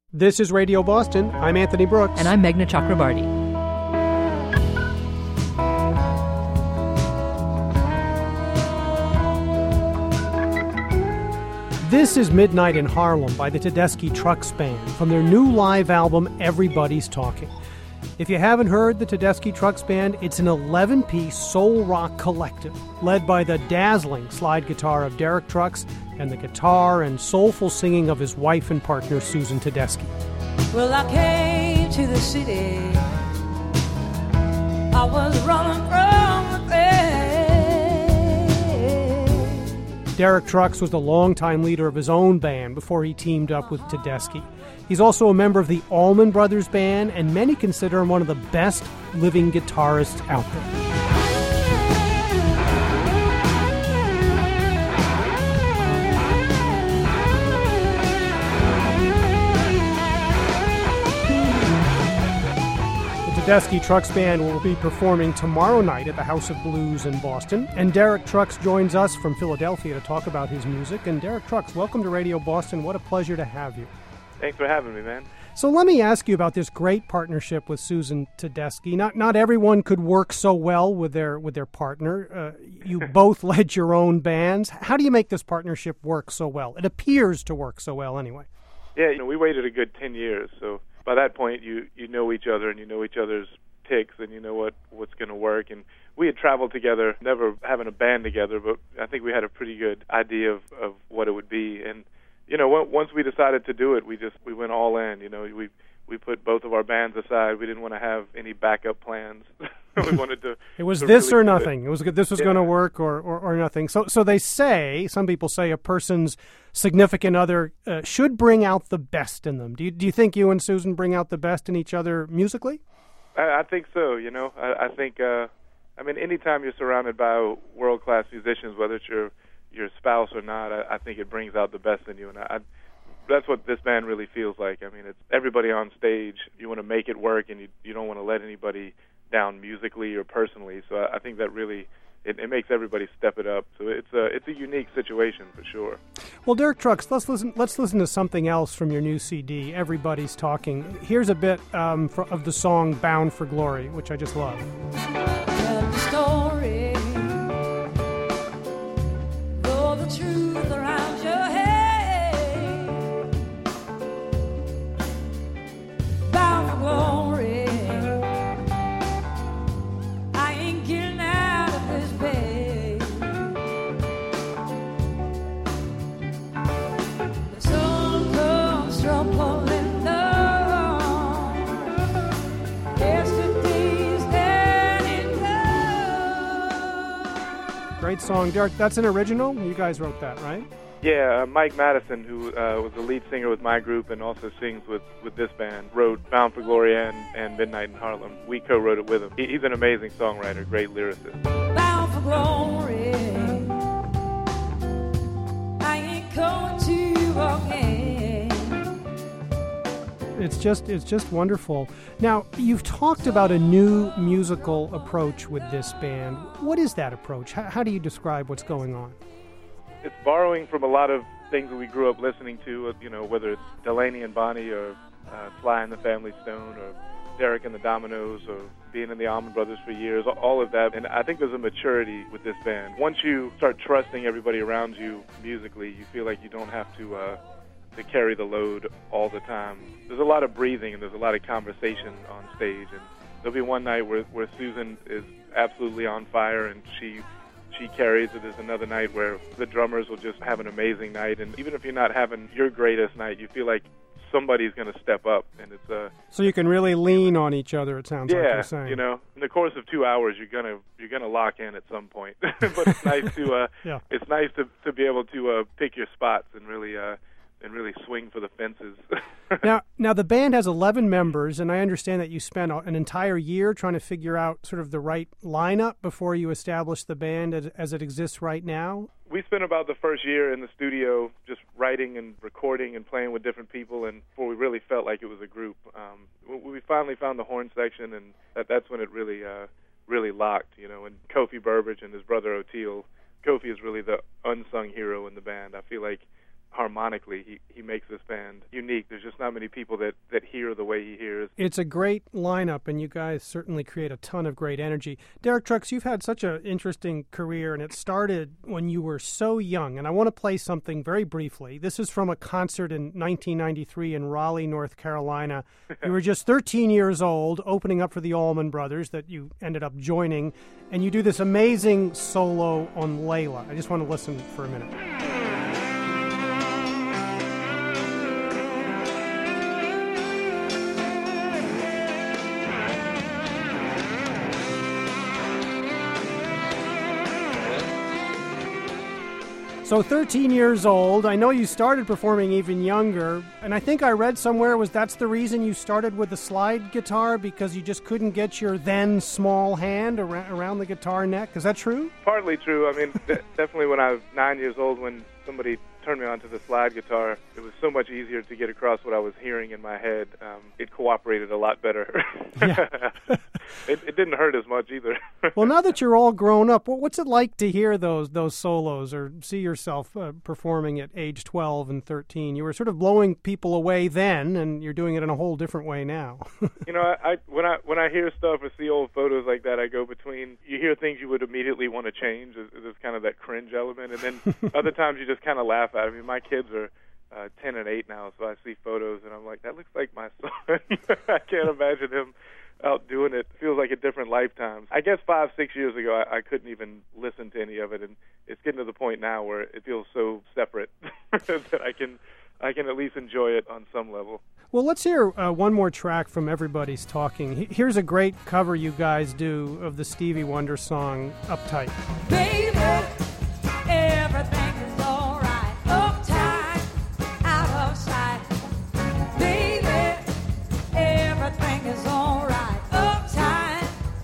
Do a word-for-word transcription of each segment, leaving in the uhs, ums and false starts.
This is Radio Boston. I'm Anthony Brooks. And I'm Meghna Chakrabarty. This is Midnight in Harlem by the Tedeschi Trucks Band from their new live album, Everybody's Talking. If you haven't heard the Tedeschi Trucks Band, it's an eleven-piece soul rock collective led by the dazzling slide guitar of Derek Trucks and the guitar and soulful singing of his wife and partner, Susan Tedeschi. Well, I came to the city. I was running from the pain. Derek Trucks was the longtime leader of his own band before he teamed up with Tedeschi. He's also a member of the Allman Brothers Band, and many consider him one of the best living guitarists out there. The Tedeschi Trucks Band will be performing tomorrow night at the House of Blues in Boston, and Derek Trucks joins us from Philadelphia to talk about his music. And Derek Trucks, welcome to Radio Boston. What a pleasure to have you. Thanks for having me, man. So let me ask you about this great partnership with Susan Tedeschi. Not not everyone could work so well with their with their partner. Uh, you both led your own bands. How do you make this partnership work so well? It appears to work so well anyway. Yeah, you know, we waited a good ten years, so by that point you, you know each other and you know each other's ticks and you know what, what's going to work. And we had traveled together, never having a band together, but I think we had a pretty good idea of, of what it would be. And you know, once we decided to do it, we just we went all in. You know, we we put both of our bands aside. We didn't want to have any backup plans. We wanted to. It was to this really or nothing. It. it was this was yeah. going to work or, or or nothing. So so they say, some people say, a person's significant other uh, should bring out the best in them. Do you do you think you and Susan bring out the best in each other musically? I, I think so. You know, I, I think. Uh, I mean, anytime you're surrounded by world class musicians, whether it's your your spouse or not, I, I think it brings out the best in you, and I, I, that's what this band really feels like. I mean, it's everybody on stage. You want to make it work, and you you don't want to let anybody down musically or personally. So I, I think that really it, it makes everybody step it up. So it's a it's a unique situation for sure. Well, Derek Trucks, let's listen. Let's listen to something else from your new C D. Everybody's Talking. Here's a bit um, for, of the song "Bound for Glory," which I just love. Tell the story. Truth around your head, bound for glory. I ain't getting out of this bed. The sun comes trembling down. Yesterday's dead enough. Great song, Derek. That's an original. You guys wrote that, right? Yeah, uh, Mike Madison, who uh, was the lead singer with my group and also sings with, with this band, wrote Bound for Glory and, and Midnight in Harlem. We co-wrote it with him. He, he's an amazing songwriter, great lyricist. Bound for glory, I ain't going to again. It's just it's just wonderful. Now, you've talked about a new musical approach with this band. What is that approach? How, how do you describe what's going on? It's borrowing from a lot of things that we grew up listening to, you know, whether it's Delaney and Bonnie or uh, Sly and the Family Stone or Derek and the Dominoes or being in the Allman Brothers for years, all of that. And I think there's a maturity with this band. Once you start trusting everybody around you musically, you feel like you don't have to uh, to carry the load all the time. There's a lot of breathing and there's a lot of conversation on stage. And there'll be one night where, where Susan is absolutely on fire and she she carries it. There's another night where the drummers will just have an amazing night. And even if you're not having your greatest night, you feel like somebody's going to step up. And it's uh, So you can really lean on each other, it sounds yeah, like you're saying. you know, in the course of two hours, you're gonna you're gonna lock in at some point. But it's nice to uh, yeah. it's nice to to be able to uh, pick your spots and really uh, and really swing for the fences. Now, now the band has eleven members, and I understand that you spent an entire year trying to figure out sort of the right lineup before you established the band as, as it exists right now. We spent about the first year in the studio just writing and recording and playing with different people, and before we really felt like it was a group. Um, we finally found the horn section, and that, that's when it really uh, really locked, you know. And Kofi Burbridge and his brother Oteil. Kofi is really the unsung hero in the band. I feel like harmonically, he, he makes this band unique. There's just not many people that, that hear the way he hears. It's a great lineup, and you guys certainly create a ton of great energy. Derek Trucks, you've had such an interesting career, and it started when you were so young. And I want to play something very briefly. This is from a concert in nineteen ninety-three in Raleigh, North Carolina. You were just thirteen years old, opening up for the Allman Brothers that you ended up joining, and you do this amazing solo on Layla. I just want to listen for a minute. So thirteen years old, I know you started performing even younger, and I think I read somewhere was that's the reason you started with the slide guitar, because you just couldn't get your then small hand around, around the guitar neck. Is that true? Partly true. I mean, de- definitely when I was nine years old, when somebody turned me on to the slide guitar, it was so much easier to get across what I was hearing in my head. Um, it cooperated a lot better. Yeah. it, it didn't hurt as much either. Well, now that you're all grown up, what's it like to hear those those solos or see yourself uh, performing at age twelve and thirteen? You were sort of blowing people away then, and you're doing it in a whole different way now. You know, I, I when I when I hear stuff or see old photos like that, I go between, you hear things you would immediately want to change. There's kind of that cringe element, and then other times you just kind of laugh at it. I mean, my kids are uh, ten and eight now, so I see photos, and I'm like, that looks like my son. I can't imagine him out doing it. Feels like a different lifetime. I guess five, six years ago, I, I couldn't even listen to any of it, and it's getting to the point now where it feels so separate that I can I can at least enjoy it on some level. Well, let's hear uh, one more track from Everybody's Talking. Here's a great cover you guys do of the Stevie Wonder song, Uptight. Baby, everything is all right. Uptight, out of sight. Baby, everything is all right. Uptight,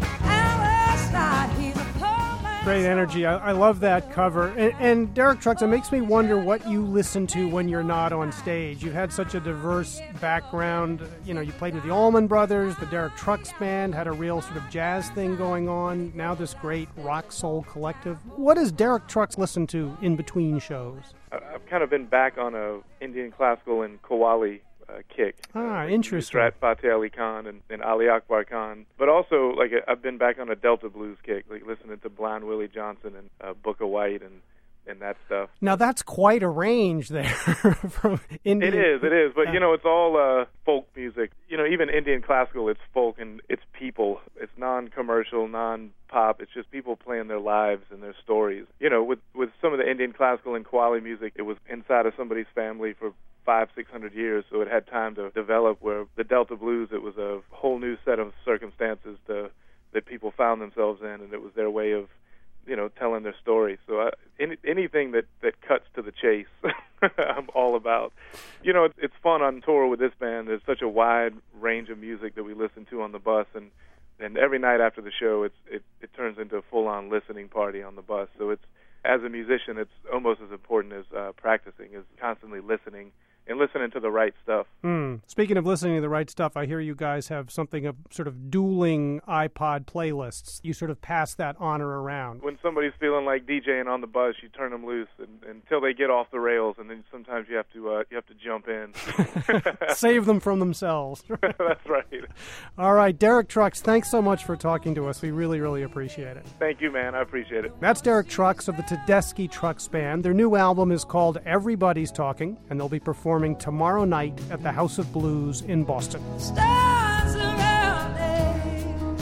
out of sight. He's a poor man. Great energy. I, I love that cover. And, and Derek Trucks, it makes me wonder what you listen to when you're not on stage. You've had such a diverse background. You know, you played with the Allman Brothers, the Derek Trucks Band, had a real sort of jazz thing going on. Now this great rock soul collective. What does Derek Trucks listen to in between shows? I've kind of been back on a Indian classical and Qawwali uh, kick. Ah, uh, interesting. Nusrat Fateh Ali Khan and, and Ali Akbar Khan. But also, like, I've been back on a Delta blues kick, like listening to Blind Willie Johnson and uh, Booker White and and that stuff. Now that's quite a range there from Indian. It is, it is. But, you know, it's all uh, folk music. You know, even Indian classical, it's folk and it's people. It's non-commercial, non-pop. It's just people playing their lives and their stories. You know, with, with some of the Indian classical and Qawwali music, it was inside of somebody's family for five, six hundred years, so it had time to develop, where the Delta blues, it was a whole new set of circumstances to, that people found themselves in, and it was their way of, you know, telling their story. So I, any, anything that, that cuts to the chase, I'm all about. You know, it's, it's fun on tour with this band. There's such a wide range of music that we listen to on the bus, and, and every night after the show, it's, it, it turns into a full-on listening party on the bus. So it's, as a musician, it's almost as important as uh, practicing, is constantly listening and listening to the right stuff. Hmm. Speaking of listening to the right stuff, I hear you guys have something of sort of dueling iPod playlists. You sort of pass that honor around. When somebody's feeling like DJing on the bus, you turn them loose and, until they get off the rails, and then sometimes you have to uh, you have to jump in. Save them from themselves. That's right. All right, Derek Trucks, thanks so much for talking to us. We really, really appreciate it. Thank you, man. I appreciate it. That's Derek Trucks of the Tedeschi Trucks Band. Their new album is called Everybody's Talking, and they'll be performing tomorrow night at the House of Blues in Boston. Stars around me.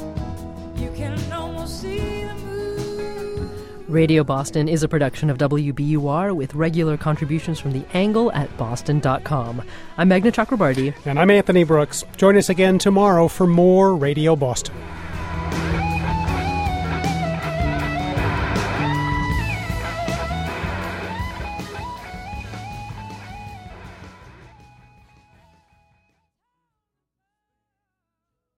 You can almost see the moon. Radio Boston is a production of W B U R with regular contributions from The Angle at boston dot com. I'm Meghna Chakrabarty. And I'm Anthony Brooks. Join us again tomorrow for more Radio Boston.